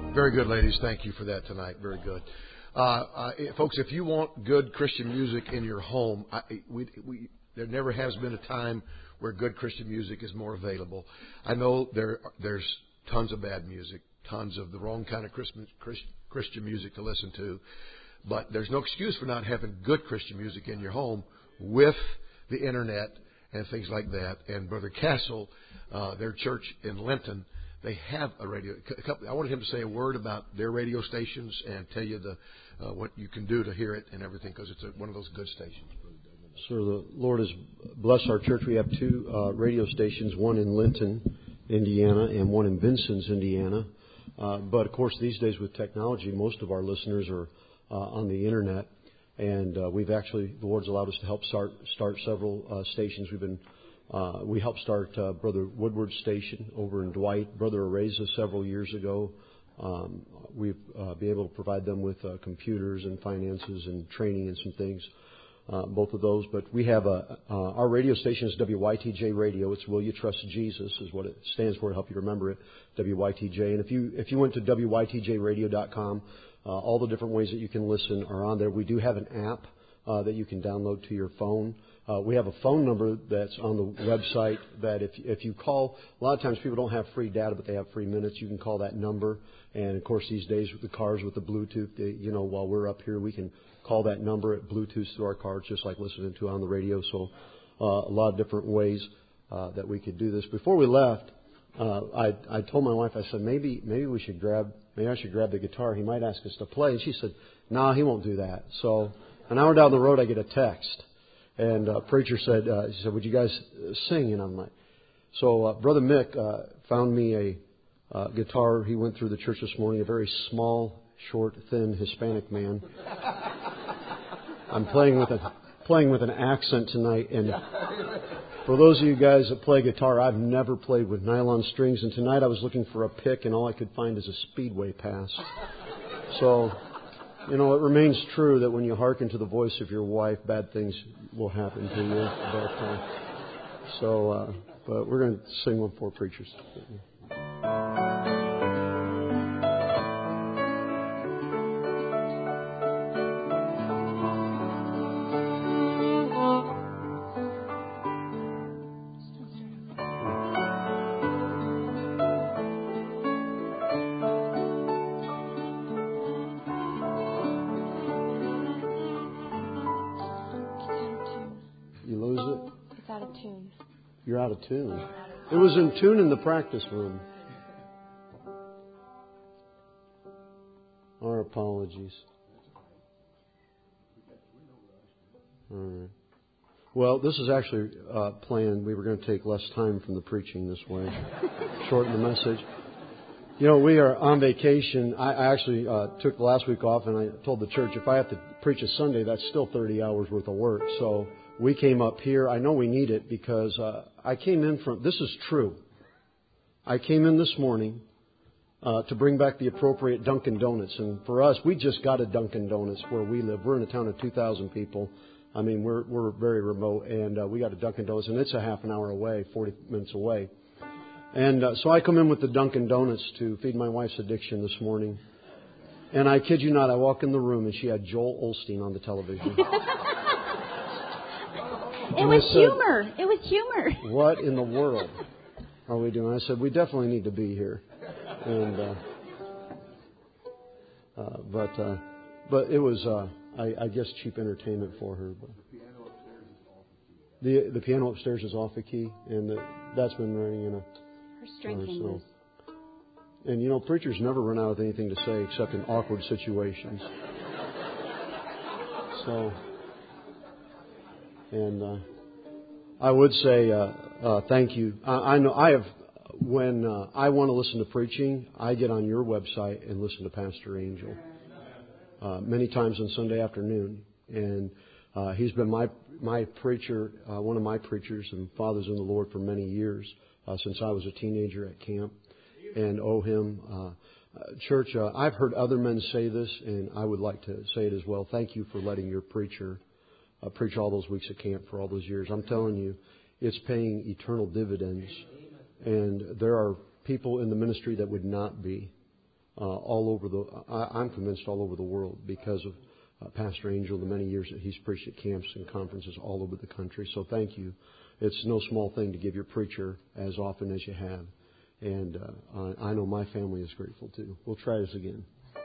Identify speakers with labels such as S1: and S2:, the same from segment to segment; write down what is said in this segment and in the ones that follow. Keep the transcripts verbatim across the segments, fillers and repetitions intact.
S1: Very good, ladies. Thank you for that tonight. Very good. Uh, uh, folks, if you want good Christian music in your home, I, we, we, there never has been a time where good Christian music is more available. I know there there's tons of bad music, tons of the wrong kind of Christmas, Christian music to listen to, but there's no excuse for not having good Christian music in your home with the Internet and things like that. And Brother Castle, uh, their church in Linton, they have a radio. A couple, I wanted him to say a word about their radio stations and tell you the uh, what you can do to hear it and everything, because it's a, one of those good stations.
S2: Sir, the Lord has blessed our church. We have two uh, radio stations, one in Linton, Indiana, and one in Vincennes, Indiana. Uh, but, of course, these days with technology, most of our listeners are uh, on the Internet. And uh, we've actually, the Lord's allowed us to help start start several uh, stations. We've been Uh, we helped start uh, Brother Woodward's station over in Dwight, Brother Areza several years ago. Um, we've uh, been able to provide them with uh, computers and finances and training and some things, uh, both of those. But we have a, uh, our radio station is W Y T J Radio. It's Will You Trust Jesus is what it stands for. To help you remember it, W Y T J. And if you if you went to W Y T J radio dot com, uh, all the different ways that you can listen are on there. We do have an app uh, that you can download to your phone. Uh, we have a phone number that's on the website that if if you call, a lot of times people don't have free data, but they have free minutes. You can call that number. And, of course, these days with the cars with the Bluetooth, they, you know, while we're up here, we can call that number at Bluetooth through our cars, just like listening to it on the radio. So uh, a lot of different ways uh, that we could do this. Before we left, uh, I, I told my wife, I said, maybe maybe we should grab, maybe I should grab the guitar. He might ask us to play. And she said, no, nah, he won't do that. So an hour down the road, I get a text. And uh, preacher said, uh, he said, would you guys sing? And I'm like, so uh, Brother Mick uh, found me a uh, guitar. He went through the church this morning, a very small, short, thin Hispanic man. I'm playing with a playing with an accent tonight. And for those of you guys that play guitar, I've never played with nylon strings. And tonight I was looking for a pick, and all I could find is a Speedway pass. So, you know, it remains true that when you hearken to the voice of your wife, bad things will happen to you. But, uh, so, uh, but we're going to sing one for preachers. You're out of tune. It was in tune in the practice room. Our apologies. All right. Well, this is actually uh, planned. We were going to take less time from the preaching this way, shorten the message. You know, we are on vacation. I, I actually uh, took the last week off, and I told the church if I have to preach a Sunday, that's still thirty hours worth of work. So we came up here. I know we need it because uh, I came in from, this is true. I came in this morning uh, to bring back the appropriate Dunkin' Donuts. And for us, we just got a Dunkin' Donuts where we live. We're in a town of two thousand people. I mean, we're we're very remote. And uh, we got a Dunkin' Donuts, and it's a half an hour away, forty minutes away. And uh, so I come in with the Dunkin' Donuts to feed my wife's addiction this morning. And I kid you not, I walk in the room, and she had Joel Osteen on the television.
S3: It was said, humor. It was humor.
S2: What in the world are we doing? I said, we definitely need to be here. And uh, uh, but uh, but it was, uh, I, I guess, cheap entertainment for her. But the the piano upstairs is off the key, and the, that's been running in a.
S3: Her string came loose.
S2: And you know, preachers never run out of anything to say except in awkward situations. So. And uh, I would say uh, uh, thank you. I, I know I have when uh, I want to listen to preaching, I get on your website and listen to Pastor Angel uh, many times on Sunday afternoon, and uh, he's been my my preacher, uh, one of my preachers and fathers in the Lord for many years uh, since I was a teenager at camp, and owe him. Uh, Church, uh, I've heard other men say this, and I would like to say it as well. Thank you for letting your preacher Uh, preach all those weeks at camp for all those years. I'm telling you, it's paying eternal dividends. And there are people in the ministry that would not be uh, all over the, I, I'm convinced all over the world because of uh, Pastor Angel, the many years that he's preached at camps and conferences all over the country. So thank you. It's no small thing to give your preacher as often as you have. And uh, I, I know my family is grateful too. We'll try this again.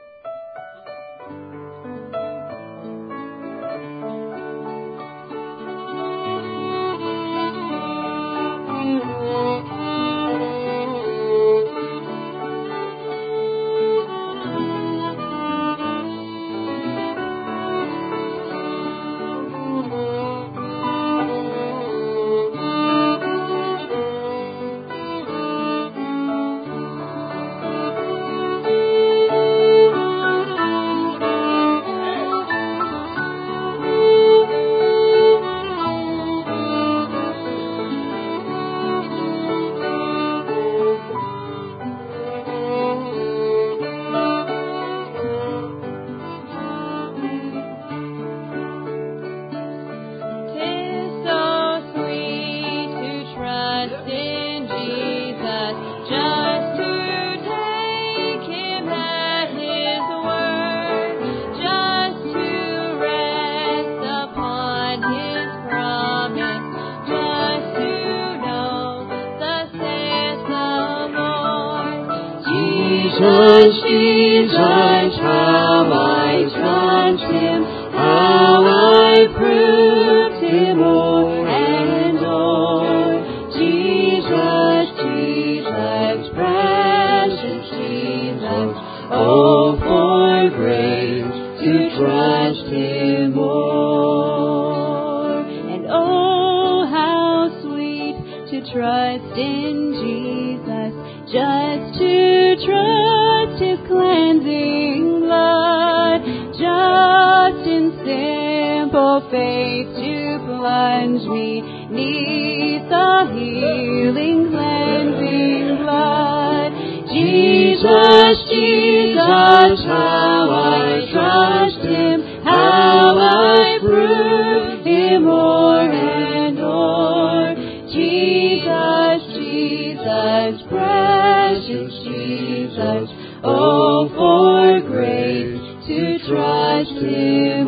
S4: Jesus, Jesus, how I trust Him, how I proved Him o'er and o'er. Jesus, Jesus, precious Jesus, oh, for grace to trust Him more. And oh, how sweet to trust in Jesus, just to trust His cleansing blood, just in simple faith to plunge me neath the healing cleansing blood. Jesus, Jesus, how I trust Him, how I prove Him o'er and o'er. Jesus, Jesus, precious Jesus, oh, for grace to trust Him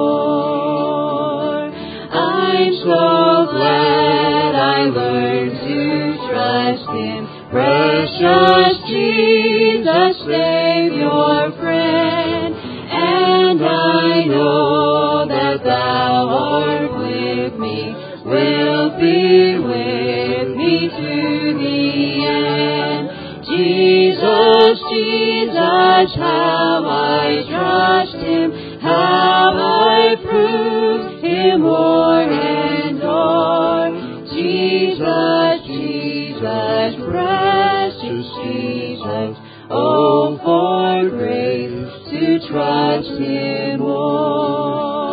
S4: more. I'm so glad I learned to trust Him, precious Jesus, Savior, friend, and I know that Thou art with me, will be with me to the end. Jesus, Jesus, how I trust Him, how I prove Him o'er and o'er. Jesus, Jesus, precious Jesus, oh, for grace to trust Him more.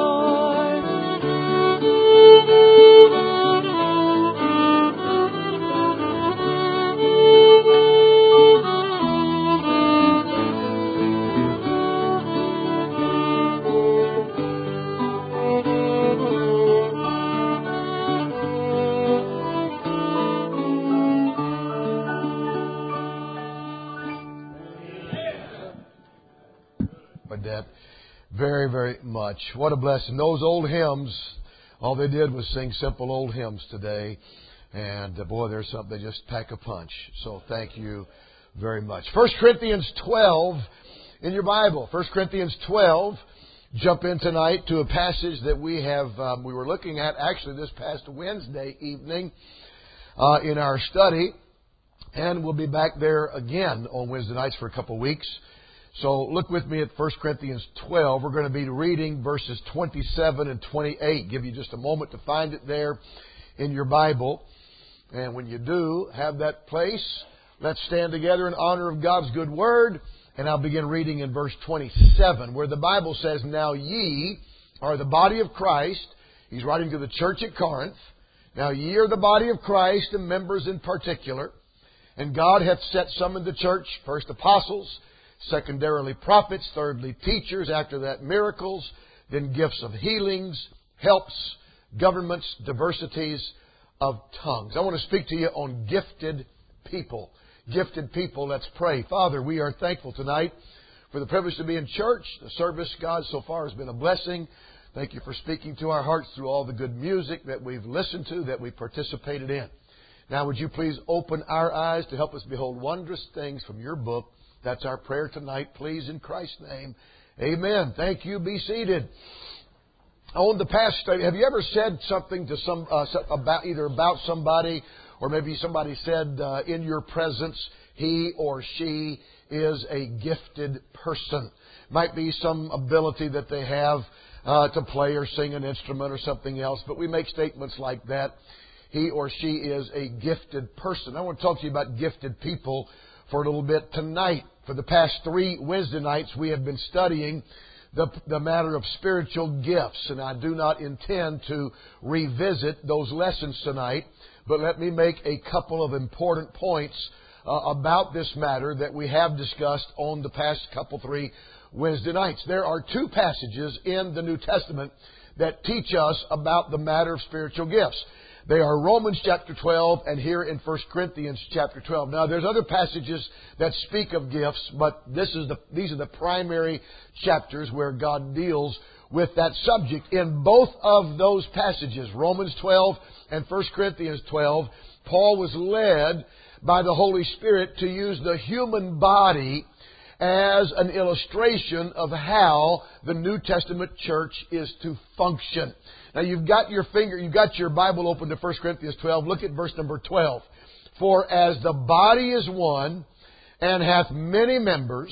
S1: That very, very much. What a blessing. Those old hymns, all they did was sing simple old hymns today. And uh, boy, there's something, they just pack a punch. So thank you very much. First Corinthians twelve in your Bible. First Corinthians twelve. Jump in tonight to a passage that we have, um, we were looking at actually this past Wednesday evening uh, in our study. And we'll be back there again on Wednesday nights for a couple of weeks. So look with me at First Corinthians twelve. We're going to be reading verses twenty-seven and twenty-eight. Give you just a moment to find it there in your Bible. And when you do have that place, let's stand together in honor of God's good word. And I'll begin reading in verse twenty-seven, where the Bible says, Now ye are the body of Christ. He's writing to the church at Corinth. Now ye are the body of Christ, and members in particular. And God hath set some in the church, first apostles, secondarily prophets, thirdly teachers, after that miracles, then gifts of healings, helps, governments, diversities of tongues. I want to speak to you on gifted people. gifted people. Let's pray. Father, we are thankful tonight for the privilege to be in church. The service, God, so far has been a blessing. Thank you for speaking to our hearts through all the good music that we've listened to, that we participated in. Now, would you please open our eyes to help us behold wondrous things from your book. That's our prayer tonight, please, in Christ's name. Amen. Thank you. Be seated. On the past study, have you ever said something to some uh, about either about somebody, or maybe somebody said uh, in your presence, he or she is a gifted person? Might be some ability that they have uh, to play or sing an instrument or something else, but we make statements like that. He or she is a gifted person. I want to talk to you about gifted people for a little bit tonight. For the past three Wednesday nights, we have been studying the, the matter of spiritual gifts, and I do not intend to revisit those lessons tonight, but let me make a couple of important points uh, about this matter that we have discussed on the past couple, three Wednesday nights. There are two passages in the New Testament that teach us about the matter of spiritual gifts. They are Romans chapter twelve and here in First Corinthians chapter twelve. Now, there's other passages that speak of gifts, but this is the, these are the primary chapters where God deals with that subject. In both of those passages, Romans twelve and First Corinthians twelve, Paul was led by the Holy Spirit to use the human body as an illustration of how the New Testament church is to function. Now, you've got your finger, you've got your Bible open to First Corinthians twelve. Look at verse number twelve. For as the body is one, and hath many members,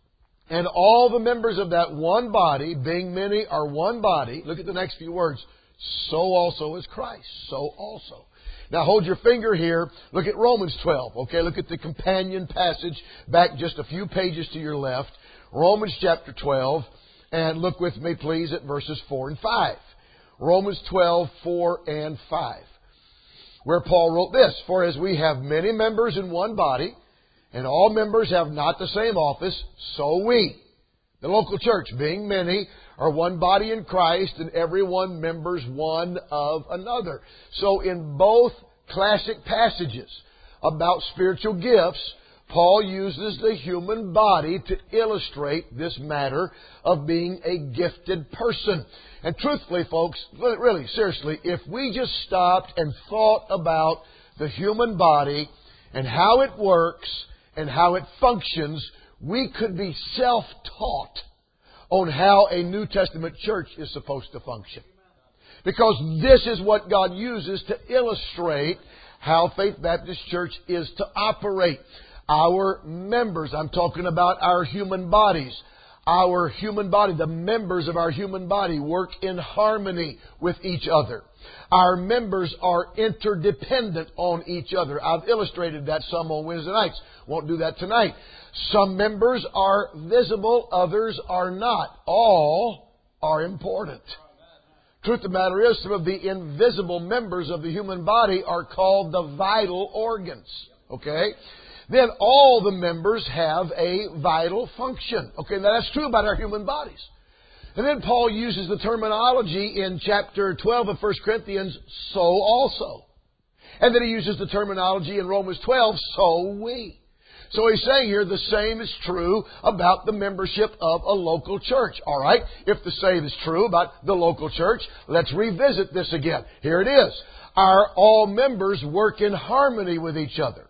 S1: and all the members of that one body, being many, are one body. Look at the next few words. So also is Christ. So also. Now hold your finger here. Look at Romans twelve. Okay, look at the companion passage back just a few pages to your left. Romans chapter twelve. And look with me, please, at verses four and five. Romans twelve, four and five. Where Paul wrote this, for as we have many members in one body, and all members have not the same office, so we, the local church, being many, are one body in Christ, and every one members one of another. So in both classic passages about spiritual gifts, Paul uses the human body to illustrate this matter of being a gifted person. And truthfully, folks, really, seriously, if we just stopped and thought about the human body and how it works and how it functions, we could be self-taught on how a New Testament church is supposed to function. Because this is what God uses to illustrate how Faith Baptist Church is to operate. Our members, I'm talking about our human bodies. Our human body, the members of our human body work in harmony with each other. Our members are interdependent on each other. I've illustrated that some on Wednesday nights. Won't do that tonight. Some members are visible, others are not. All are important. Truth of the matter is, some of the invisible members of the human body are called the vital organs. Okay? Then all the members have a vital function. Okay, now that's true about our human bodies. And then Paul uses the terminology in chapter twelve of First Corinthians, so also. And then he uses the terminology in Romans twelve, so we. So he's saying here the same is true about the membership of a local church. All right, if the same is true about the local church, let's revisit this again. Here it is. Our all members work in harmony with each other.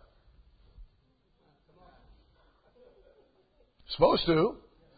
S1: Supposed to.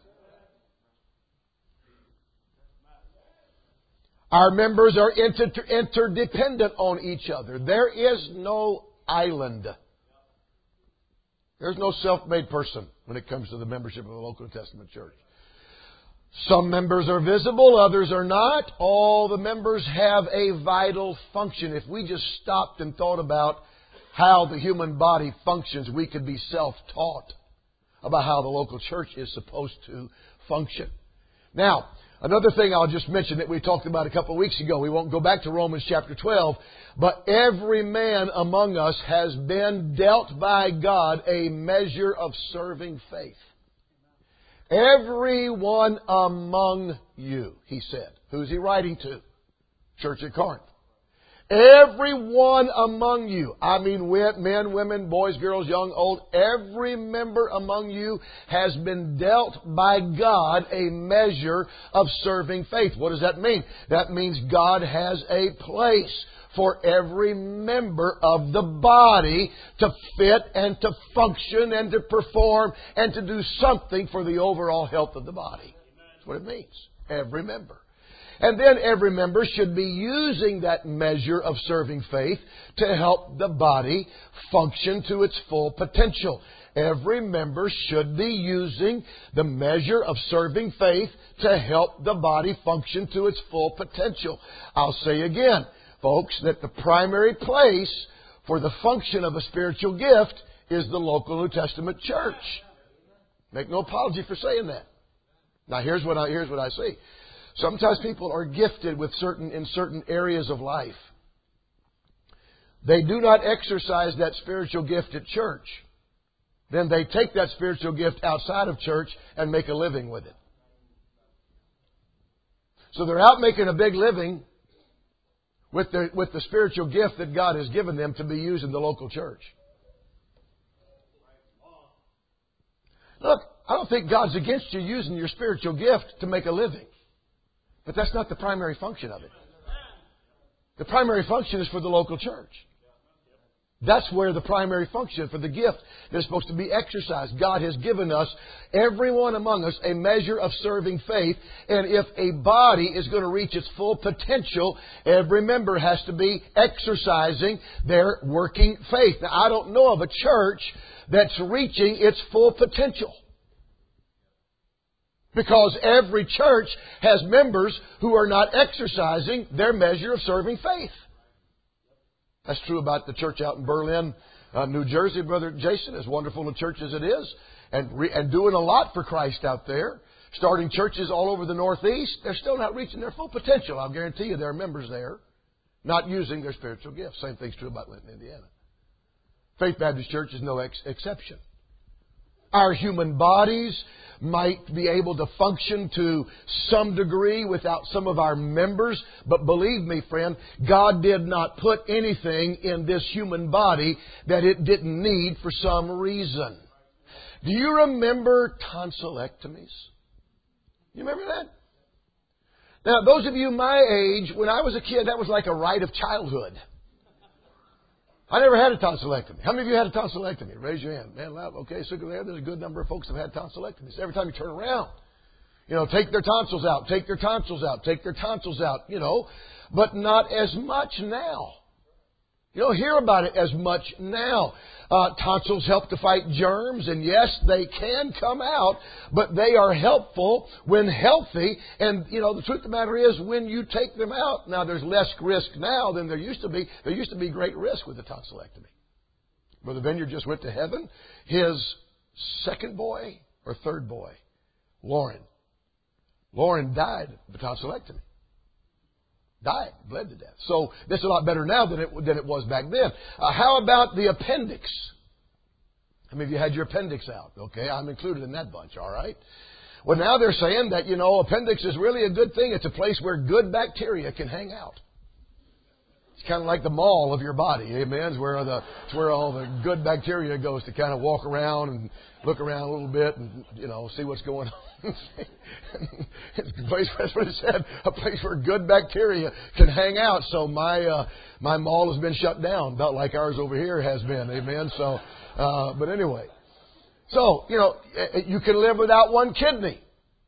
S1: Our members are inter- interdependent on each other. There is no island. There's no self-made person when it comes to the membership of a local Testament church. Some members are visible, others are not. All the members have a vital function. If we just stopped and thought about how the human body functions, we could be self-taught about how the local church is supposed to function. Now, another thing I'll just mention that we talked about a couple of weeks ago. We won't go back to Romans chapter twelve. But every man among us has been dealt by God a measure of serving faith. Everyone among you, he said. Who's he writing to? Church at Corinth. Everyone among you, I mean men, women, boys, girls, young, old, every member among you has been dealt by God a measure of serving faith. What does that mean? That means God has a place for every member of the body to fit and to function and to perform and to do something for the overall health of the body. That's what it means. Every member. And then every member should be using that measure of serving faith to help the body function to its full potential. Every member should be using the measure of serving faith to help the body function to its full potential. I'll say again, folks, that the primary place for the function of a spiritual gift is the local New Testament church. Make no apology for saying that. Now here's what I, here's what I see. Sometimes people are gifted with certain, in certain areas of life. They do not exercise that spiritual gift at church. Then they take that spiritual gift outside of church and make a living with it. So they're out making a big living with the, with the spiritual gift that God has given them to be used in the local church. Look, I don't think God's against you using your spiritual gift to make a living. But that's not the primary function of it. The primary function is for the local church. That's where the primary function for the gift that is supposed to be exercised. God has given us, everyone among us, a measure of serving faith. And if a body is going to reach its full potential, every member has to be exercising their working faith. Now, I don't know of a church that's reaching its full potential. Because every church has members who are not exercising their measure of serving faith. That's true about the church out in Berlin, uh, New Jersey, Brother Jason, as wonderful a church as it is, and, re- and doing a lot for Christ out there. Starting churches all over the Northeast, they're still not reaching their full potential. I'll guarantee you there are members there not using their spiritual gifts. Same thing's true about Linton, Indiana. Faith Baptist Church is no ex- exception. Our human bodies might be able to function to some degree without some of our members. But believe me, friend, God did not put anything in this human body that it didn't need for some reason. Do you remember tonsillectomies? You remember that? Now, those of you my age, when I was a kid, that was like a rite of childhood. I never had a tonsillectomy. How many of you had a tonsillectomy? Raise your hand. Man, loud. Okay, so there, there's a good number of folks that have had tonsillectomies. Every time you turn around, you know, take their tonsils out, take their tonsils out, take their tonsils out, you know, but not as much now. You don't hear about it as much now. Uh, tonsils help to fight germs, and yes, they can come out, but they are helpful when healthy. And, you know, the truth of the matter is, when you take them out, now there's less risk now than there used to be. There used to be great risk with the tonsillectomy. Brother Vineyard just went to heaven. His second boy, or third boy, Lauren. Lauren died of a tonsillectomy. Died, bled to death. So this is a lot better now than it than it was back then. Uh, how about the appendix? How many of you had your appendix out? Okay, I'm included in that bunch, all right? Well, now they're saying that, you know, appendix is really a good thing. It's a place where good bacteria can hang out. It's kind of like the mall of your body, amen? It's where, the, it's where all the good bacteria goes to kind of walk around and look around a little bit and, you know, see what's going on. It's a place, that's what it said, a place where good bacteria can hang out. So my uh, my mall has been shut down, about like ours over here has been, amen? So, uh, but anyway. So, you know, you can live without one kidney.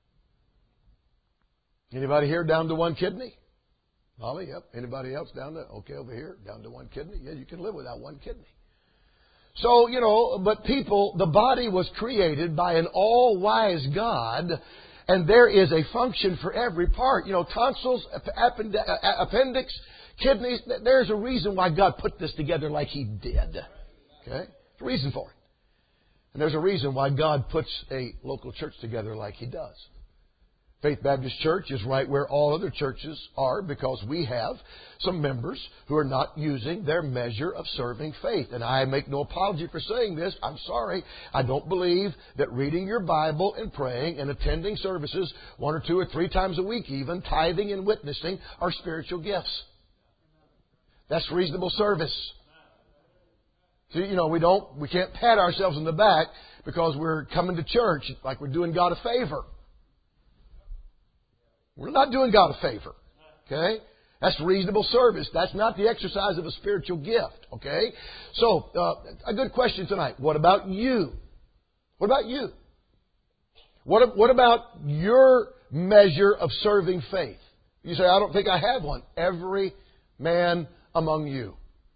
S1: Anybody here down to one kidney? Molly, yep. Anybody else down to, okay, over here, down to one kidney? Yeah, you can live without one kidney. So, you know, but people, the body was created by an all-wise God, and there is a function for every part. You know, tonsils, appendix, kidneys, there's a reason why God put this together like He did. Okay? There's a reason for it. And there's a reason why God puts a local church together like He does. Faith Baptist Church is right where all other churches are because we have some members who are not using their measure of serving faith. And I make no apology for saying this. I'm sorry. I don't believe that reading your Bible and praying and attending services one or two or three times a week even, tithing and witnessing, are spiritual gifts. That's reasonable service. See, you know, we don't, we can't pat ourselves on the back because we're coming to church like we're doing God a favor. We're not doing God a favor. Okay? That's reasonable service. That's not the exercise of a spiritual gift. Okay? So, uh, a good question tonight. What about you? What about you? What, what about your measure of serving faith? You say, I don't think I have one. Every man among you.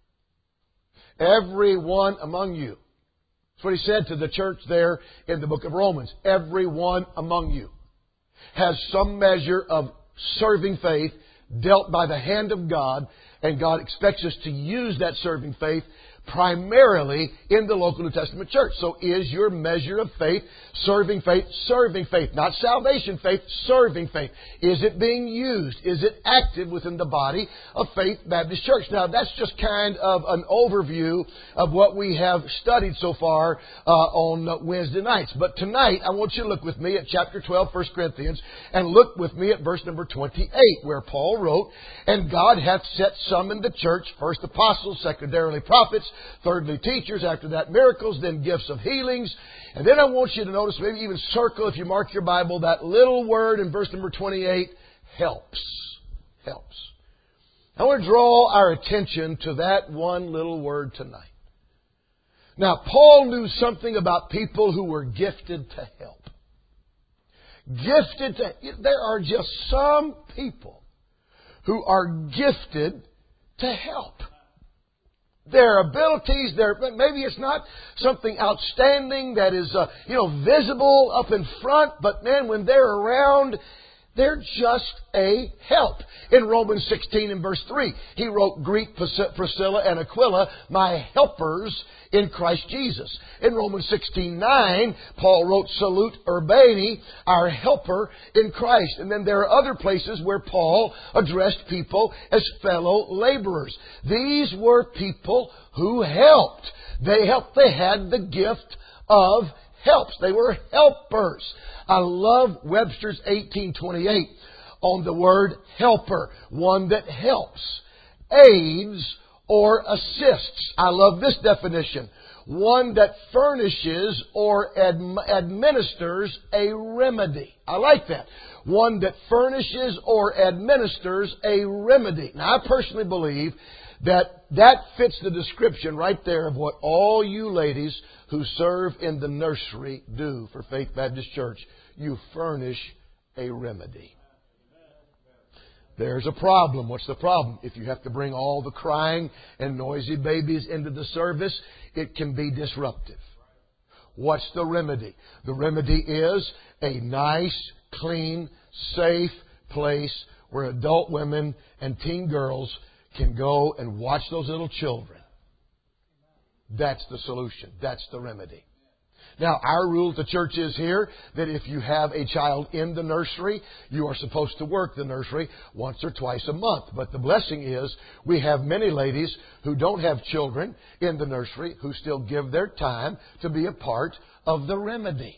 S1: Every one among you. That's what he said to the church there in the book of Romans. Every one among you has some measure of serving faith dealt by the hand of God, and God expects us to use that serving faith primarily in the local New Testament church. So is your measure of faith serving faith, serving faith, not salvation faith, serving faith? Is it being used? Is it active within the body of Faith Baptist Church? Now, that's just kind of an overview of what we have studied so far uh, on Wednesday nights. But tonight, I want you to look with me at chapter twelve, First Corinthians, and look with me at verse number twenty-eight, where Paul wrote, "And God hath set some in the church, first apostles, secondarily prophets, thirdly teachers, after that miracles, then gifts of healings." And then I want you to notice, maybe even circle, if you mark your Bible, that little word in verse number twenty-eight, helps. Helps. I want to draw our attention to that one little word tonight. Now, Paul knew something about people who were gifted to help. Gifted to... There are just some people who are gifted to help. Their abilities, their, maybe it's not something outstanding that is, uh, you know, visible up in front, but man, when they're around, they're just a help. In Romans sixteen and verse three, he wrote, "Greet Priscilla and Aquila, my helpers in Christ Jesus." In Romans sixteen nine, Paul wrote, "Salute Urbane, our helper in Christ." And then there are other places where Paul addressed people as fellow laborers. These were people who helped. They helped. They had the gift of helps. They were helpers. I love Webster's eighteen twenty-eight on the word helper. One that helps, aids, or assists. I love this definition. One that furnishes or ad- administers a remedy. I like that. One that furnishes or administers a remedy. Now, I personally believe that that fits the description right there of what all you ladies who serve in the nursery do for Faith Baptist Church. You furnish a remedy. There's a problem. What's the problem? If you have to bring all the crying and noisy babies into the service, it can be disruptive. What's the remedy? The remedy is a nice, clean, safe place where adult women and teen girls can go and watch those little children. That's the solution. That's the remedy. Now, our rule at the church is here that if you have a child in the nursery, you are supposed to work the nursery once or twice a month. But the blessing is we have many ladies who don't have children in the nursery who still give their time to be a part of the remedy.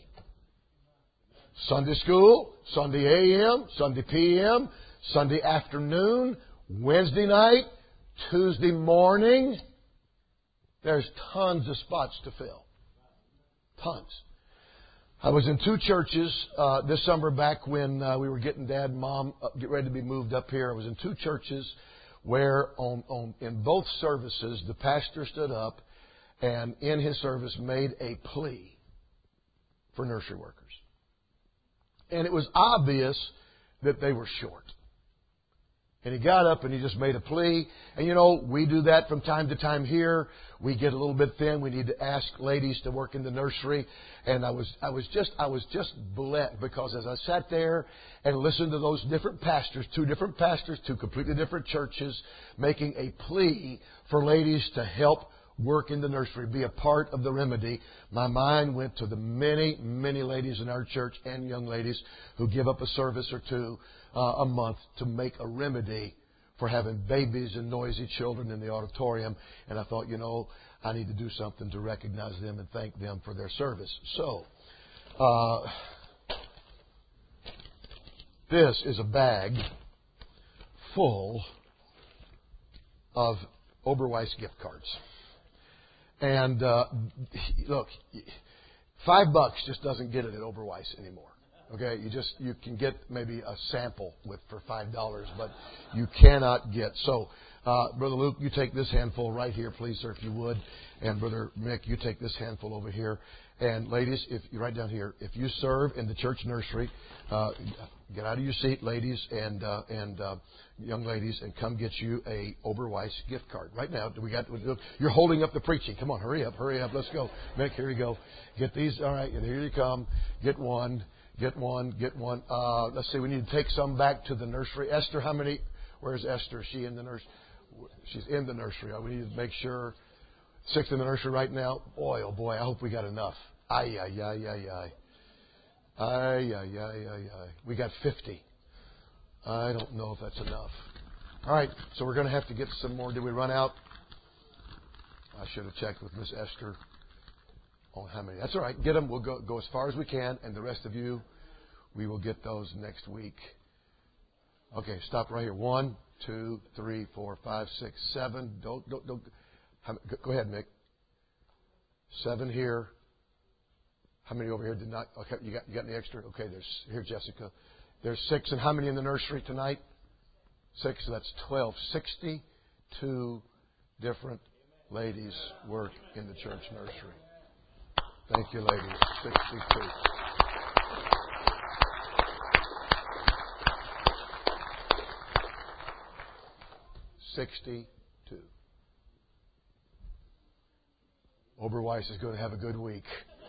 S1: Sunday school, Sunday A M, Sunday P M, Sunday afternoon, Wednesday night, Tuesday morning. There's tons of spots to fill. Tons. I was in two churches uh, this summer back when uh, we were getting Dad and Mom uh, get ready to be moved up here. I was in two churches where on, on in both services the pastor stood up and in his service made a plea for nursery workers. And it was obvious that they were short. And he got up and he just made a plea. And you know, we do that from time to time here. We get a little bit thin. We need to ask ladies to work in the nursery. And I was, I was just, I was just blessed because as I sat there and listened to those different pastors, two different pastors, two completely different churches, making a plea for ladies to help work in the nursery, be a part of the remedy, my mind went to the many, many ladies in our church and young ladies who give up a service or two uh, a month to make a remedy for having babies and noisy children in the auditorium. And I thought, you know, I need to do something to recognize them and thank them for their service. So, uh, this is a bag full of Oberweis gift cards. And uh, look, five bucks just doesn't get it at Oberweis anymore. Okay, you just you can get maybe a sample with for five dollars, but you cannot get. So, uh, Brother Luke, you take this handful right here, please, sir, if you would, and Brother Mick, you take this handful over here. And ladies, if you right down here, if you serve in the church nursery, uh, get out of your seat, ladies and uh, and uh, young ladies, and come get you a Oberweis gift card right now. We got you're holding up the preaching. Come on, hurry up, hurry up. Let's go, Mick. Here you go. Get these. All right, and here you come. Get one. Get one, get one. Uh, let's see, we need to take some back to the nursery. Esther, how many? Where's Esther? Is she in the nursery? She's in the nursery. We need to make sure. Six in the nursery right now. Boy, oh boy, I hope we got enough. Ay, ay, ay, ay, ay. Ay, ay, ay, ay, ay. We got fifty. I don't know if that's enough. All right, so we're going to have to get some more. Did we run out? I should have checked with Miss Esther. Oh, how many? That's all right. Get them. We'll go, go as far as we can. And the rest of you, we will get those next week. Okay, stop right here. One, two, three, four, five, six, seven. Don't, don't, don't. How, go ahead, Mick. Seven here. How many over here did not? Okay, you got, you got any extra? Okay, there's, here, Jessica. There's six. And how many in the nursery tonight? Six. So that's twelve. sixty-two different ladies work in the church nursery. Thank you, ladies. sixty-two. sixty-two. Oberweis is going to have a good week.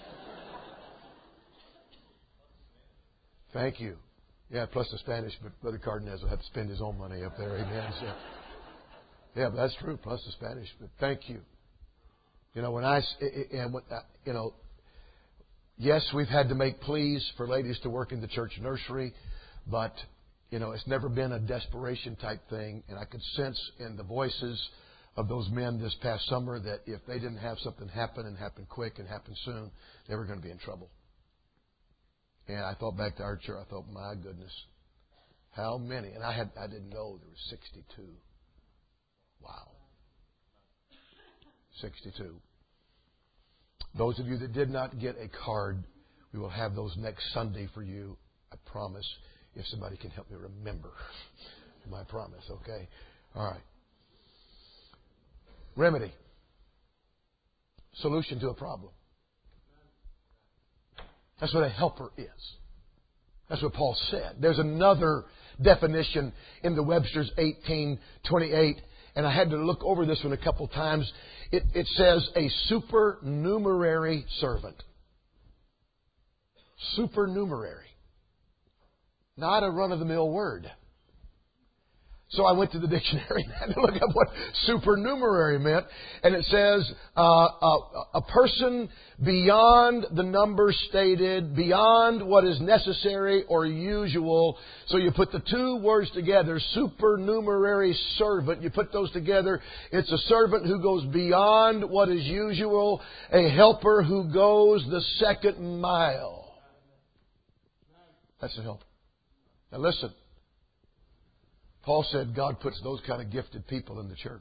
S1: Thank you. Yeah, plus the Spanish, but Brother Cardenas will have to spend his own money up there. Amen. So, yeah, but that's true. Plus the Spanish, but thank you. You know, when I and when, you know. Yes, we've had to make pleas for ladies to work in the church nursery, but, you know, it's never been a desperation type thing. And I could sense in the voices of those men this past summer that if they didn't have something happen and happen quick and happen soon, they were going to be in trouble. And I thought back to our church. I thought, my goodness, how many? And I had I didn't know there were sixty-two. Wow. sixty-two. Those of you that did not get a card, we will have those next Sunday for you. I promise. If somebody can help me remember my promise, okay? All right. Remedy. Solution to a problem. That's what a helper is. That's what Paul said. There's another definition in the Webster's eighteen twenty-eight. And I had to look over this one a couple times. It, it says a supernumerary servant. Supernumerary. Not a run-of-the-mill word. So I went to the dictionary and had to look up what supernumerary meant. And it says uh, a, a person beyond the number stated, beyond what is necessary or usual. So you put the two words together, supernumerary servant. You put those together. It's a servant who goes beyond what is usual, a helper who goes the second mile. That's a helper. Now listen. Paul said God puts those kind of gifted people in the church.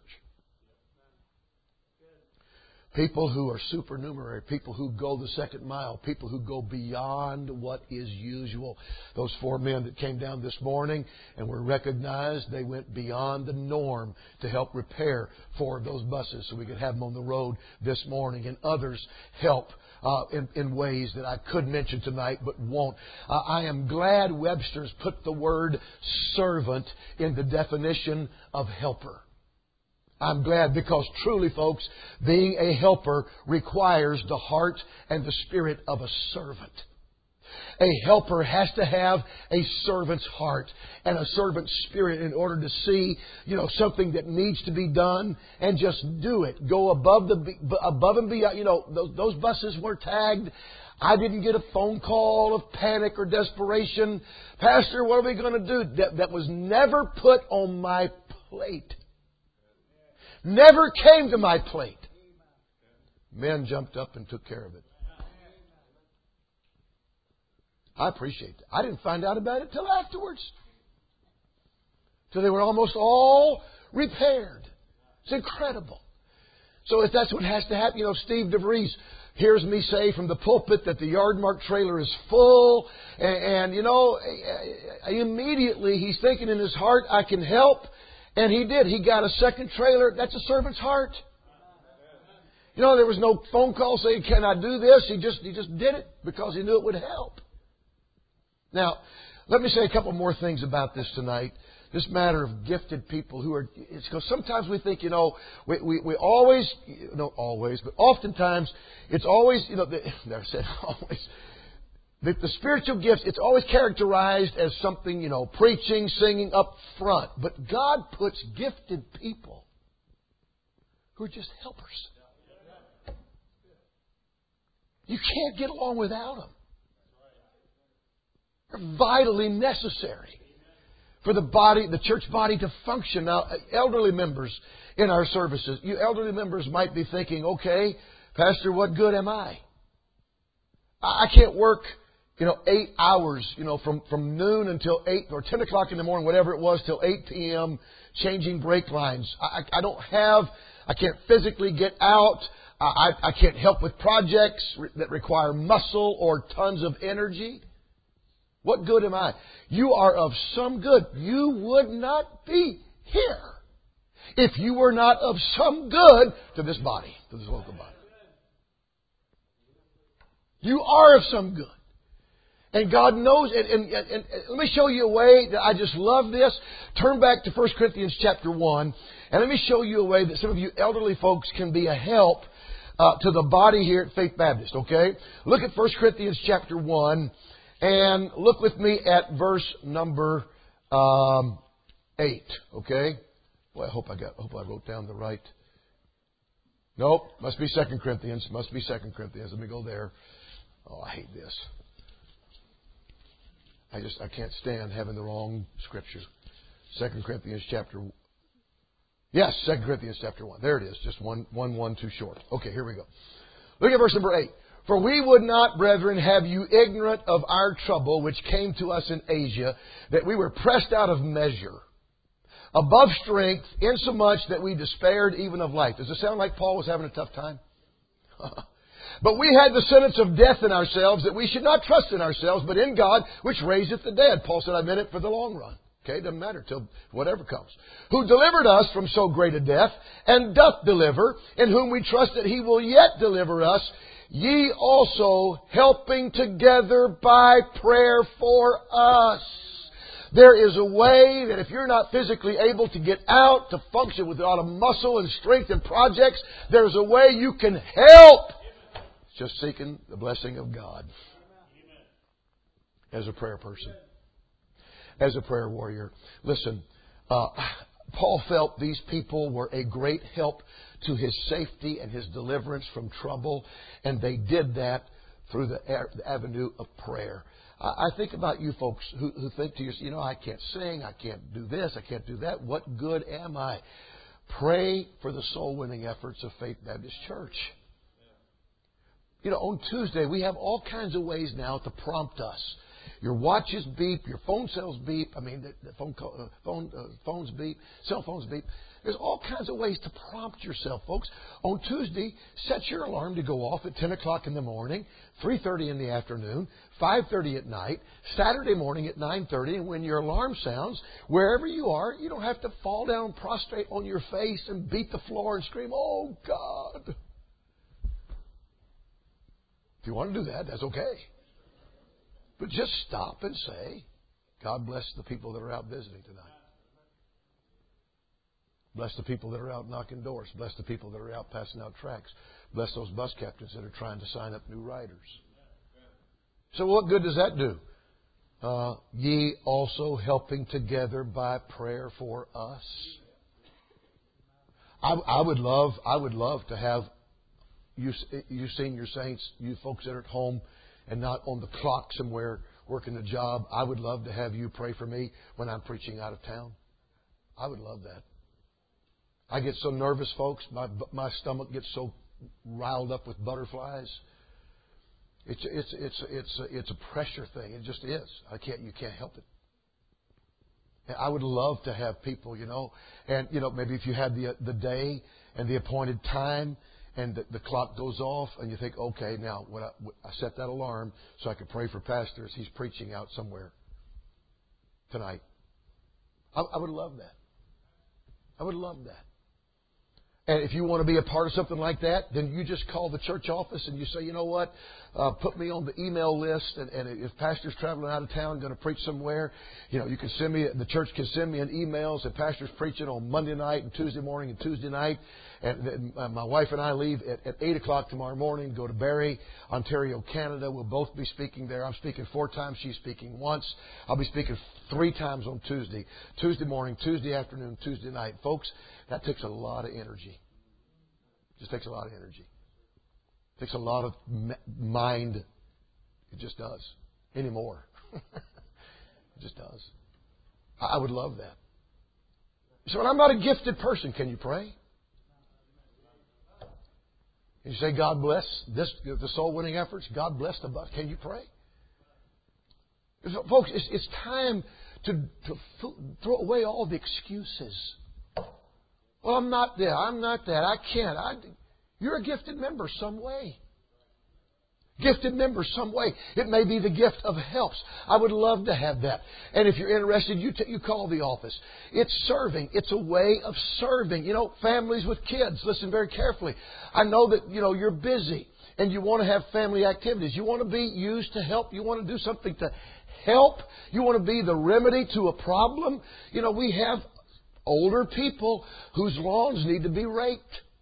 S1: People who are supernumerary, people who go the second mile, people who go beyond what is usual. Those four men that came down this morning and were recognized, they went beyond the norm to help repair four of those buses so we could have them on the road this morning. And others help uh, in, in ways that I could mention tonight but won't. Uh, I am glad Webster's put the word servant in the definition of helper. I'm glad because truly, folks, being a helper requires the heart and the spirit of a servant. A helper has to have a servant's heart and a servant's spirit in order to see, you know, something that needs to be done and just do it. Go above the above and beyond. You know, those, those buses were tagged. I didn't get a phone call of panic or desperation. Pastor, what are we going to do? That, that was never put on my plate. Never came to my plate. Men jumped up and took care of it. I appreciate it. I didn't find out about it till afterwards. Till they were almost all repaired. It's incredible. So if that's what has to happen, you know, Steve DeVries hears me say from the pulpit that the Yardmark trailer is full. And, and, you know, immediately he's thinking in his heart, I can help. And he did. He got a second trailer. That's a servant's heart. You know, there was no phone call saying, can I do this? He just, he just did it because he knew it would help. Now, let me say a couple more things about this tonight. This matter of gifted people who are, it's because sometimes we think, you know, we, we, we always, not always, but oftentimes, it's always, you know, the, I said always, the, the spiritual gifts, it's always characterized as something, you know, preaching, singing up front. But God puts gifted people who are just helpers. You can't get along without them. They're vitally necessary for the body, the church body to function. Now, elderly members in our services, you elderly members might be thinking, okay, Pastor, what good am I? I can't work, you know, eight hours, you know, from, from noon until eight or ten o'clock in the morning, whatever it was, till eight p.m., changing brake lines. I, I don't have, I can't physically get out. I, I can't help with projects that require muscle or tons of energy. What good am I? You are of some good. You would not be here if you were not of some good to this body, to this local body. You are of some good. And God knows, and, and, and, and let me show you a way that I just love this. Turn back to First Corinthians chapter one, and let me show you a way that some of you elderly folks can be a help uh, to the body here at Faith Baptist, okay? Look at First Corinthians chapter one, and look with me at verse number um, eight, okay? Well, I hope I got, I hope I wrote down the right. Nope, must be Second Corinthians. Must be Second Corinthians. Let me go there. Oh, I hate this. I just I can't stand having the wrong scripture. Second Corinthians chapter. Yes, Second Corinthians chapter one. There it is. Just one, one, one too short. Okay, here we go. Look at verse number eight. For we would not, brethren, have you ignorant of our trouble which came to us in Asia, that we were pressed out of measure, above strength, insomuch that we despaired even of life. Does it sound like Paul was having a tough time? But we had the sentence of death in ourselves, that we should not trust in ourselves, but in God, which raiseth the dead. Paul said, I meant it for the long run. Okay, doesn't matter till whatever comes. Who delivered us from so great a death, and doth deliver, in whom we trust that He will yet deliver us, ye also helping together by prayer for us. There is a way that if you're not physically able to get out to function with a lot of muscle and strength and projects, there's a way you can help. It's just seeking the blessing of God as a prayer person, as a prayer warrior. Listen, uh, Paul felt these people were a great help to his safety and his deliverance from trouble, and they did that through the avenue of prayer. I think about you folks who, who think to yourself, you know, I can't sing, I can't do this, I can't do that. What good am I? Pray for the soul-winning efforts of Faith Baptist Church. You know, on Tuesday, we have all kinds of ways now to prompt us. Your watches beep, your phone cells beep, I mean, the, the phone, call, uh, phone uh, phones beep, cell phones beep. There's all kinds of ways to prompt yourself, folks. On Tuesday, set your alarm to go off at ten o'clock in the morning, three thirty in the afternoon, five thirty at night, Saturday morning at nine thirty. And when your alarm sounds, wherever you are, you don't have to fall down prostrate on your face and beat the floor and scream, oh, God. If you want to do that, that's okay. But just stop and say, God bless the people that are out visiting tonight. Bless the people that are out knocking doors. Bless the people that are out passing out tracts. Bless those bus captains that are trying to sign up new riders. So what good does that do? Uh, ye also helping together by prayer for us. I, I would love, I would love to have you, you senior saints, you folks that are at home and not on the clock somewhere working a job. I would love to have you pray for me when I'm preaching out of town. I would love that. I get so nervous, folks. My my stomach gets so riled up with butterflies. It's it's it's it's a, it's a pressure thing. It just is. I can't. You can't help it. I would love to have people, you know, and, you know, maybe if you had the the day and the appointed time and the, the clock goes off and you think, okay, now what I, what, I set that alarm so I can pray for Pastor as he's preaching out somewhere tonight. I, I would love that. I would love that. And if you want to be a part of something like that, then you just call the church office and you say, you know what, uh, put me on the email list. And, and if Pastor's traveling out of town, going to preach somewhere, you know, you can send me, the church can send me an email. Say, Pastor's preaching on Monday night and Tuesday morning and Tuesday night. And then uh, my wife and I leave at, at eight o'clock tomorrow morning, go to Barrie, Ontario, Canada. We'll both be speaking there. I'm speaking four times. She's speaking once. I'll be speaking three times on Tuesday. Tuesday morning, Tuesday afternoon, Tuesday night. Folks, that takes a lot of energy. It just takes a lot of energy. It takes a lot of mind. It just does. Anymore. It just does. I would love that. So when I'm not a gifted person, can you pray? Can you say, God bless this, the soul winning efforts? God bless the bus. Can you pray? So, folks, it's, it's time to, to throw away all the excuses. Well, I'm not there. I'm not that. I can't. I, you're a gifted member some way. Gifted member some way. It may be the gift of helps. I would love to have that. And if you're interested, you t- you call the office. It's serving. It's a way of serving. You know, families with kids, listen very carefully. I know that, you know, you're busy and you want to have family activities. You want to be used to help. You want to do something to help. You want to be the remedy to a problem. You know, we have older people whose lawns need to be raked.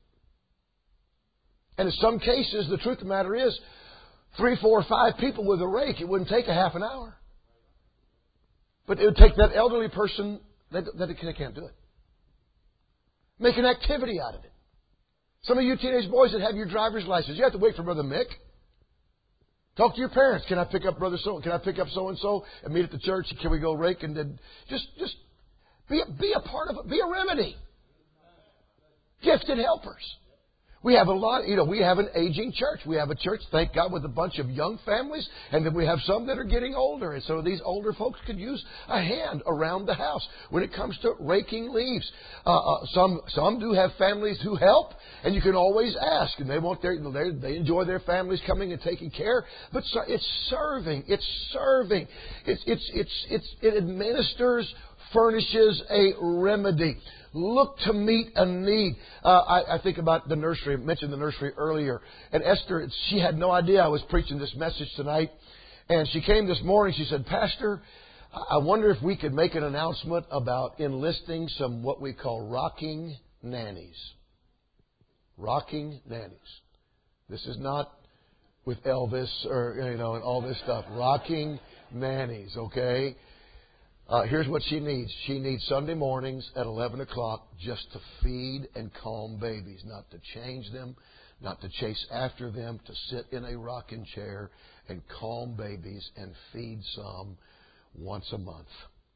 S1: And in some cases, the truth of the matter is, three, four, five people with a rake, it wouldn't take a half an hour. But it would take that elderly person that, that they can't do it. Make an activity out of it. Some of you teenage boys that have your driver's license, you have to wait for Brother Mick. Talk to your parents. Can I pick up Brother So? Can I pick up so and so and meet at the church? Can we go rake? And then just just be a, be a part of it. Be a remedy. Gifted helpers. We have a lot, you know, we have an aging church. We have a church, thank God, with a bunch of young families. And then we have some that are getting older. And so these older folks could use a hand around the house when it comes to raking leaves. Uh, uh, some some do have families who help. And you can always ask. And they want their, they enjoy their families coming and taking care. But so, it's serving. It's serving. It's, it's, it's, it's, it administers, furnishes a remedy. Look to meet a need. Uh, I, I think about the nursery. I mentioned the nursery earlier. And Esther, she had no idea I was preaching this message tonight. And she came this morning. She said, Pastor, I wonder if we could make an announcement about enlisting some what we call rocking nannies. Rocking nannies. This is not with Elvis or, you know, and all this stuff. Rocking nannies, okay? Uh, here's what she needs. She needs Sunday mornings at eleven o'clock just to feed and calm babies. Not to change them, not to chase after them, to sit in a rocking chair and calm babies and feed some once a month.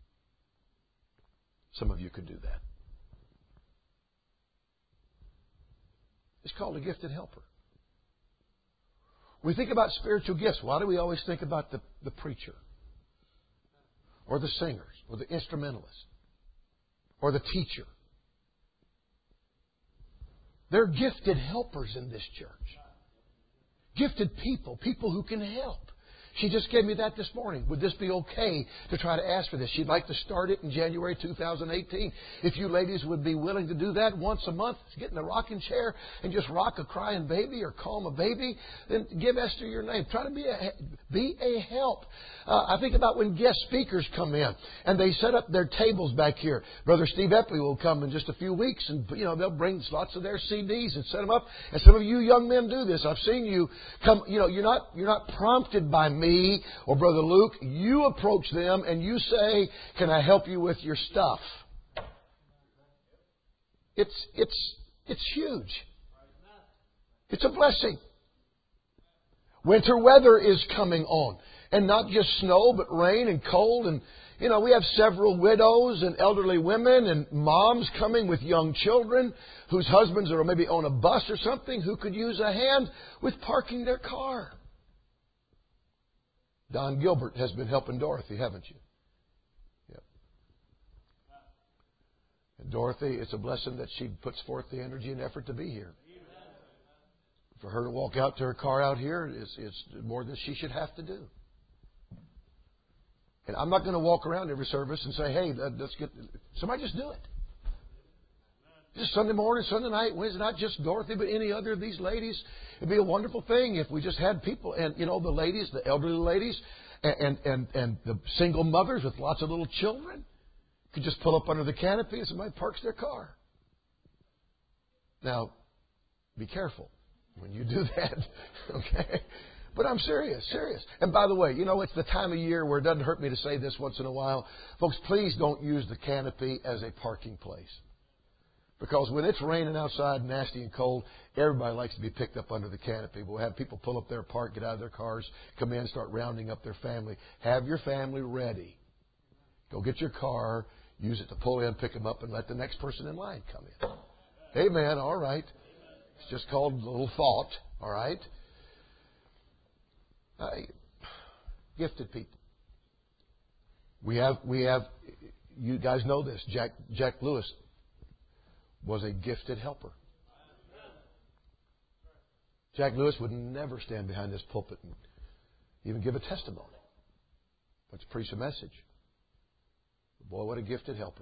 S1: Some of you could do that. It's called a gifted helper. We think about spiritual gifts. Why do we always think about the, the preacher? Or the singers, or the instrumentalists, or the teacher? They're gifted helpers in this church. Gifted people, people who can help. She just gave me that this morning. Would this be okay to try to ask for this? She'd like to start it in January two thousand eighteen. If you ladies would be willing to do that once a month, get in a rocking chair and just rock a crying baby or calm a baby, then give Esther your name. Try to be a, be a help. Uh, I think about when guest speakers come in and they set up their tables back here. Brother Steve Epley will come in just a few weeks and, you know, they'll bring lots of their C Ds and set them up. And some of you young men do this. I've seen you come, you know, you're not, you're not prompted by me or Brother Luke. You approach them and you say, can I help you with your stuff? It's, it's, it's huge. It's a blessing. Winter weather is coming on. And not just snow, but rain and cold. And, you know, we have several widows and elderly women and moms coming with young children whose husbands are maybe on a bus or something who could use a hand with parking their car. Don Gilbert has been helping Dorothy, haven't you? Yep. And Dorothy, it's a blessing that she puts forth the energy and effort to be here. For her to walk out to her car out here is, is more than she should have to do. And I'm not going to walk around every service and say, hey, let's get... Somebody just do it. Just Sunday morning, Sunday night, Wednesday night, just Dorothy, but any other of these ladies. It'd be a wonderful thing if we just had people. And, you know, the ladies, the elderly ladies, and, and, and, and the single mothers with lots of little children could just pull up under the canopy and somebody parks their car. Now, be careful when you do that, okay? But I'm serious, serious. And by the way, you know, it's the time of year where it doesn't hurt me to say this once in a while. Folks, please don't use the canopy as a parking place. Because when it's raining outside, nasty and cold, everybody likes to be picked up under the canopy. We'll have people pull up their park, get out of their cars, come in, start rounding up their family. Have your family ready. Go get your car, use it to pull in, pick them up, and let the next person in line come in. Amen. All right. It's just called a little thought. All right. Uh, gifted people. We have, we have, you guys know this. Jack, Jack Lewis was a gifted helper. Jack Lewis would never stand behind this pulpit and even give a testimony, but to preach a message. Boy, what a gifted helper.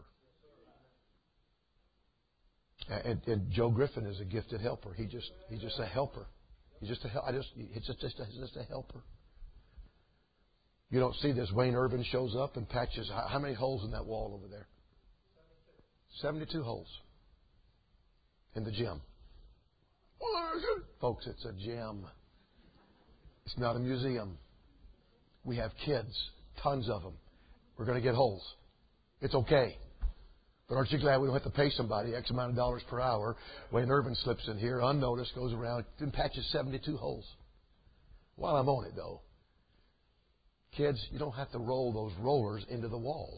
S1: And, and Joe Griffin is a gifted helper. He just he's just a helper. He's just a I just it's just just a, just a helper. You don't see this. Wayne Irvin shows up and patches. How, how many holes in that wall over there? Seventy-two holes in the gym. Folks, it's a gym. It's not a museum. We have kids, tons of them. We're going to get holes. It's okay. But aren't you glad we don't have to pay somebody X amount of dollars per hour? Wayne Irvin slips in here, unnoticed, goes around, and patches seventy-two holes. While I'm on it, though, kids, you don't have to roll those rollers into the walls.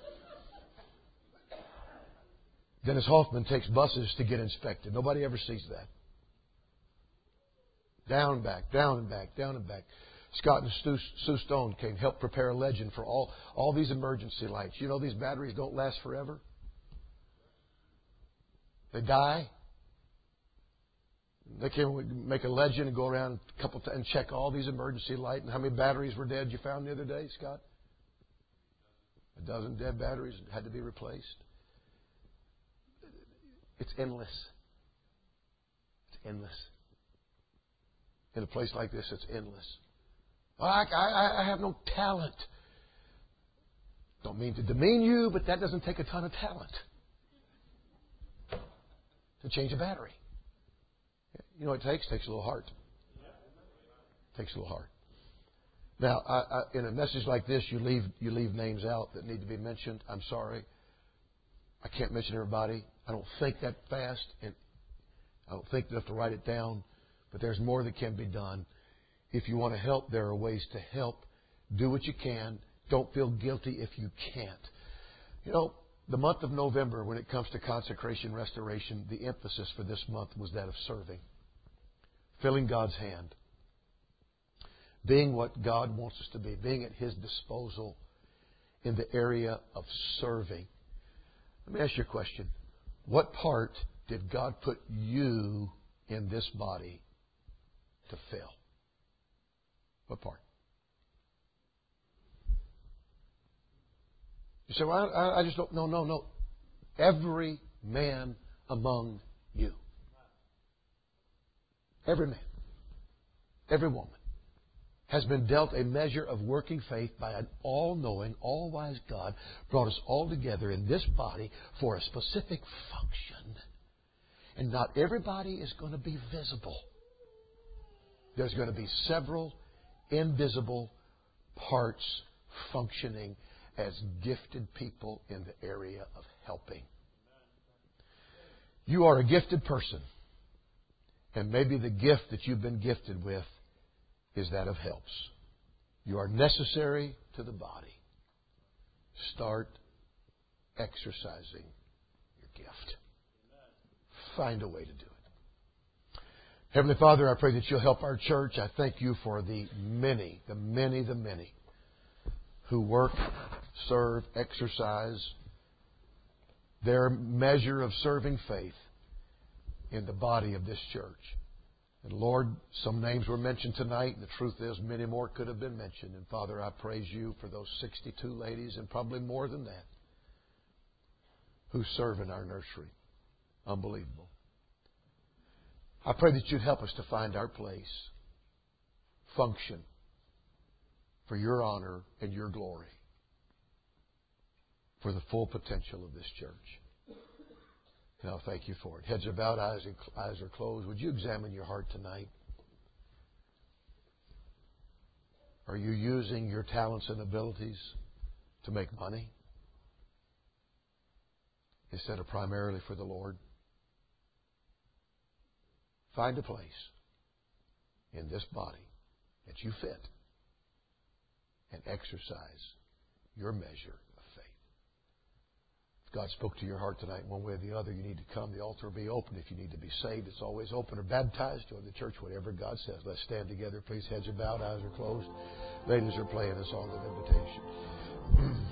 S1: Dennis Hoffman takes buses to get inspected. Nobody ever sees that. Down and back, down and back, down and back. Scott and Stu, Sue Stone came, helped prepare a legend for all, all these emergency lights. You know these batteries don't last forever? They die. They can make a legend and go around a couple times and check all these emergency lights. And how many batteries were dead you found the other day, Scott? A dozen dead batteries had to be replaced. It's endless. It's endless. In a place like this, it's endless. Well, I, I, I have no talent. Don't mean to demean you, but that doesn't take a ton of talent to change a battery. You know what it takes? It takes a little heart. It takes a little heart. Now, I, I, in a message like this, you leave you leave names out that need to be mentioned. I'm sorry. I can't mention everybody. I don't think that fast, and I don't think enough to write it down. But there's more that can be done. If you want to help, there are ways to help. Do what you can. Don't feel guilty if you can't. You know, the month of November, when it comes to consecration restoration, the emphasis for this month was that of serving. Filling God's hand. Being what God wants us to be. Being at His disposal in the area of serving. Let me ask you a question. What part did God put you in this body to fill? What part? You say, well, I, I just don't. No, no, no. Every man among you. Every man. Every woman has been dealt a measure of working faith by an all-knowing, all-wise God, brought us all together in this body for a specific function. And not everybody is going to be visible. There's going to be several invisible parts functioning as gifted people in the area of helping. You are a gifted person. And maybe the gift that you've been gifted with is that of helps. You are necessary to the body. Start exercising your gift. Find a way to do it. Heavenly Father, I pray that You'll help our church. I thank You for the many, the many, the many who work, serve, exercise their measure of serving faith in the body of this church. And Lord, some names were mentioned tonight, and the truth is many more could have been mentioned. And Father, I praise You for those sixty-two ladies, and probably more than that, who serve in our nursery. Unbelievable. I pray that You'd help us to find our place, function for Your honor and Your glory, for the full potential of this church. And I'll thank You for it. Heads are bowed, eyes, and, eyes are closed. Would you examine your heart tonight? Are you using your talents and abilities to make money instead of primarily for the Lord? Find a place in this body that you fit and exercise your measure of faith. If God spoke to your heart tonight one way or the other, you need to come. The altar will be open. If you need to be saved, it's always open, or baptized, join the church, whatever God says. Let's stand together, please. Heads are bowed, eyes are closed. Ladies are playing a song of invitation.